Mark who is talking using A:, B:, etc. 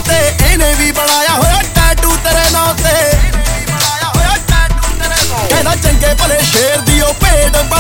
A: ਤੇ ਇਹਨੇ ਵੀ ਬਣਾਇਆ ਹੋਇਆ ਟੈਟੂ ਤੇਰੇ ਨਾਂ ਤੇ। ਕਹਿੰਦਾ ਚੰਗੇ ਭਲੇ ਸ਼ੇਰ ਦੀ ਉਹ ਭੇਡ